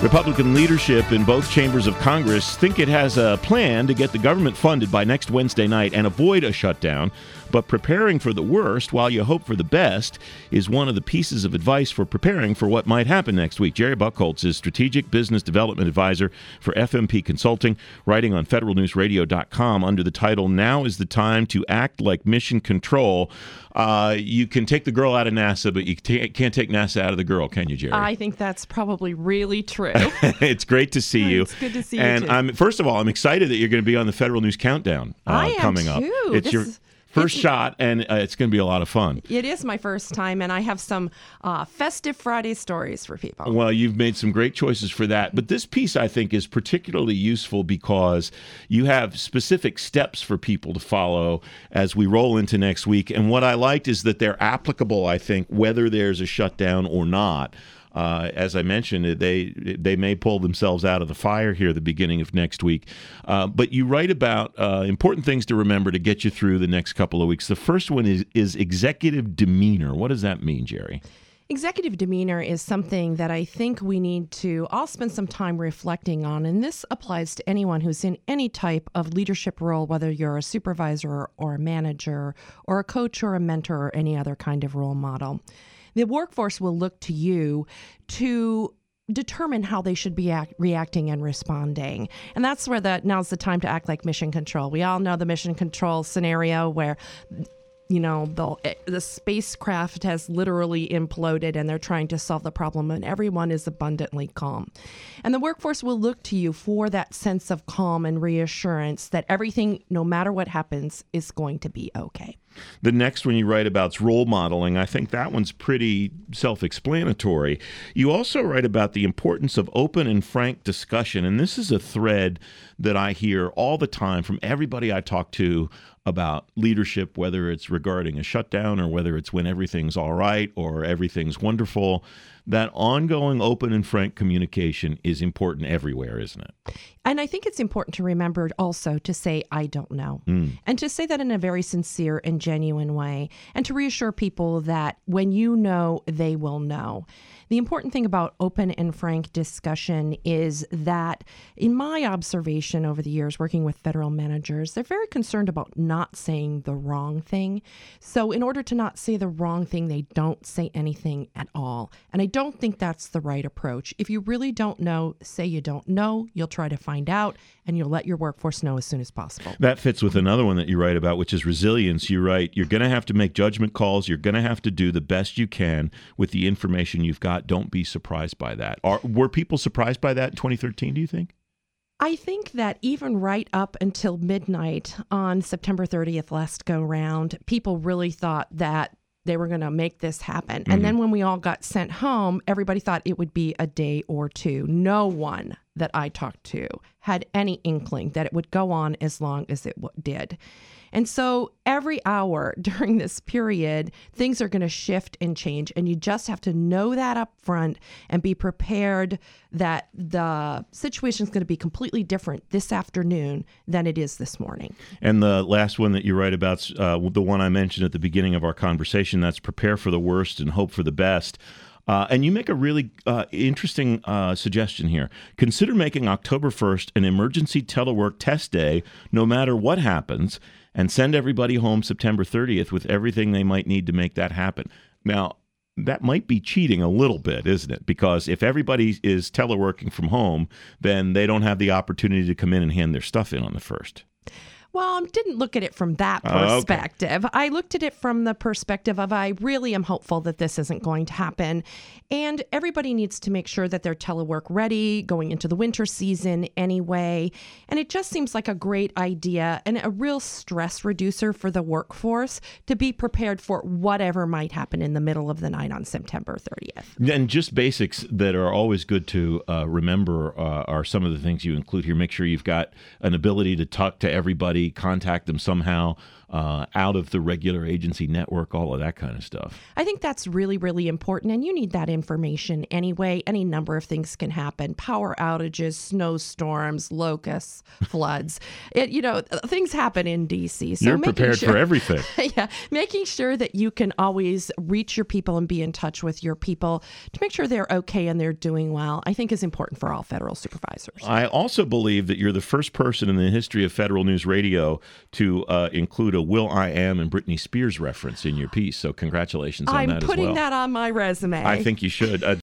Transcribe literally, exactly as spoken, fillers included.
Republican leadership in both chambers of Congress think it has a plan to get the government funded by next Wednesday night and avoid a shutdown. But preparing for the worst while you hope for the best is one of the pieces of advice for preparing for what might happen next week. Jerry Buchholz is Strategic Business Development Advisor for F M P Consulting, writing on federal news radio dot com under the title, Now is the Time to Act Like Mission Control. Uh, you can take the girl out of NASA, but you t- can't take NASA out of the girl, can you, Jerry? I think that's probably really true. It's great to see you. It's good to see and you, too. I'm, first of all, I'm excited that you're going to be on the Federal News Countdown uh, I am coming too. up. It's This your is- first it's- shot, and uh, it's going to be a lot of fun. It is my first time, and I have some uh, festive Friday stories for people. Well, you've made some great choices for that. But this piece, I think, is particularly useful because you have specific steps for people to follow as we roll into next week. And what I liked is that they're applicable, I think, whether there's a shutdown or not. Uh, as I mentioned, they they may pull themselves out of the fire here at the beginning of next week. Uh, but you write about uh, important things to remember to get you through the next couple of weeks. The first one is, is executive demeanor. What does that mean, Jerry? Executive demeanor is something that I think we need to all spend some time reflecting on, and this applies to anyone who's in any type of leadership role, whether you're a supervisor or a manager or a coach or a mentor or any other kind of role model. The workforce will look to you to determine how they should be act, reacting and responding. And that's where the now's the time to act like mission control. We all know the mission control scenario where, you know, the, the spacecraft has literally imploded and they're trying to solve the problem and everyone is abundantly calm. And the workforce will look to you for that sense of calm and reassurance that everything, no matter what happens, is going to be okay. The next one you write about is role modeling. I think that one's pretty self-explanatory. You also write about the importance of open and frank discussion, and this is a thread that I hear all the time from everybody I talk to about leadership, whether it's regarding a shutdown or whether it's when everything's all right or everything's wonderful. That ongoing open and frank communication is important everywhere, isn't it? And I think it's important to remember also to say, I don't know. Mm. And to say that in a very sincere and genuine way. And to reassure people that when you know, they will know. The important thing about open and frank discussion is that, in my observation over the years working with federal managers, they're very concerned about not saying the wrong thing. So in order to not say the wrong thing, they don't say anything at all. And I don't think that's the right approach. If you really don't know, say you don't know. You'll try to find out, and you'll let your workforce know as soon as possible. That fits with another one that you write about, which is resilience. You write, you're going to have to make judgment calls. You're going to have to do the best you can with the information you've got. Don't be surprised by that. Are, were people surprised by that in twenty thirteen, do you think? I think that even right up until midnight on September thirtieth last go round, people really thought that they were going to make this happen. Mm-hmm. And then when we all got sent home, everybody thought it would be a day or two. No one that I talked to had any inkling that it would go on as long as it w- did. And so every hour during this period, things are going to shift and change. And you just have to know that up front and be prepared that the situation is going to be completely different this afternoon than it is this morning. And the last one that you write about, uh, the one I mentioned at the beginning of our conversation, that's prepare for the worst and hope for the best. Uh, and you make a really uh, interesting uh, suggestion here. Consider making October first an emergency telework test day, no matter what happens, and send everybody home September thirtieth with everything they might need to make that happen. Now, that might be cheating a little bit, isn't it? Because if everybody is teleworking from home, then they don't have the opportunity to come in and hand their stuff in on the first. Well, I didn't look at it from that Oh, perspective. okay. I looked at it from the perspective of I really am hopeful that this isn't going to happen. And everybody needs to make sure that they're telework ready going into the winter season anyway. And it just seems like a great idea and a real stress reducer for the workforce to be prepared for whatever might happen in the middle of the night on September thirtieth. And just basics that are always good to uh, remember uh, are some of the things you include here. Make sure you've got an ability to talk to everybody, contact them somehow. uh, out of the regular agency network, all of that kind of stuff. I think that's really, really important, and you need that information anyway. Any number of things can happen: power outages, snowstorms, locusts, floods. It, you know, things happen in D C. So You're prepared sure, for everything. Yeah, making sure that you can always reach your people and be in touch with your people to make sure they're okay and they're doing well, I think is important for all federal supervisors. I also believe that you're the first person in the history of Federal News Radio to uh, include a will.i.am and Britney Spears reference in your piece. So congratulations on I'm that as well. putting that on my resume. I think you should. Uh,